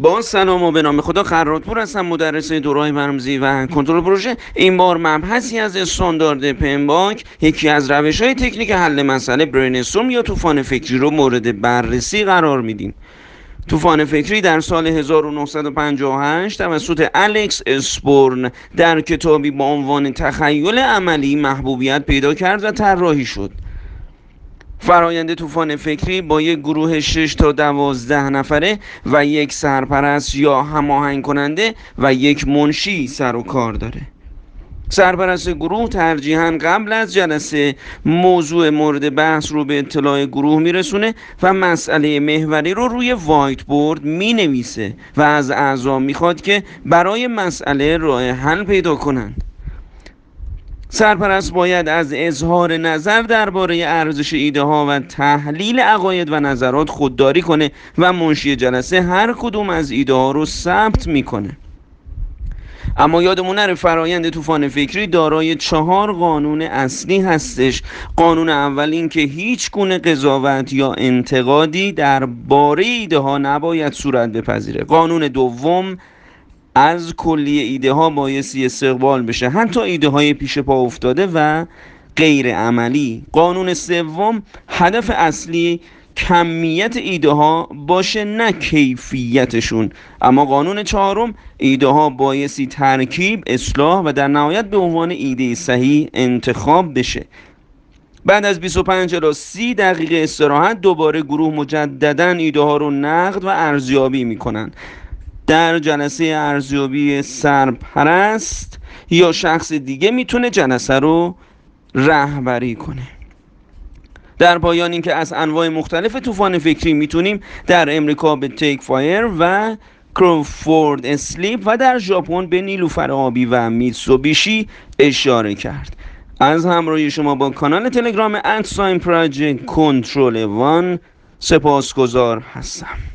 با سلام و به نام خدا. خراتپور هستم، مدرس دوره‌های برنامه‌ریزی و کنترل پروژه. این بار مبحثی از استاندارد پمباک، یکی از روش‌های تکنیک حل مسئله برین‌استورم یا طوفان فکری رو مورد بررسی قرار میدیم. طوفان فکری در سال 1958 توسط الکس اسبورن در کتابی با عنوان تخیل عملی محبوبیت پیدا کرد و طراحی شد. فرایند طوفان فکری با یک گروه 6 تا 12 نفره و یک سرپرست یا هماهنگ کننده و یک منشی سر و کار داره. سرپرست گروه ترجیحاً قبل از جلسه موضوع مورد بحث رو به اطلاع گروه میرسونه و مسئله محوری رو روی وایت بورد مینویسه و از اعضا میخواد که برای مسئله راه حل پیدا کنند. سرپرست باید از اظهار نظر درباره ارزش ایده ها و تحلیل عقاید و نظرات خودداری کنه و منشی جلسه هر کدوم از ایده ها رو ثبت میکنه. اما یادمون نره فرایند طوفان فکری دارای 4 قانون اصلی هستش. قانون اول این که هیچ گونه قضاوت یا انتقادی درباره ایده ها نباید صورت بپذیره. قانون دوم، از کلیه ایده ها بایستی استقبال بشه، حتی ایده های پیش پا افتاده و غیر عملی. قانون سوم، هدف اصلی کمیت ایده ها باشه نه کیفیتشون. اما قانون چهارم، ایده ها بایستی ترکیب، اصلاح و در نهایت به عنوان ایده صحیح انتخاب بشه. بعد از 25 الی 30 دقیقه استراحت دوباره گروه مجددا ایده ها رو نقد و ارزیابی میکنن. در جلسه ارزیابی سرپرست یا شخص دیگه میتونه جلسه رو رهبری کنه. در پایان این که از انواع مختلف طوفان فکری میتونیم در امریکا به تیک فایر و کروفورد اسلیپ و در ژاپن به نیلوفر آبی و میتسوبیشی اشاره کرد. از همراهی شما با کانال تلگرام @project control1 سپاسگزار هستم.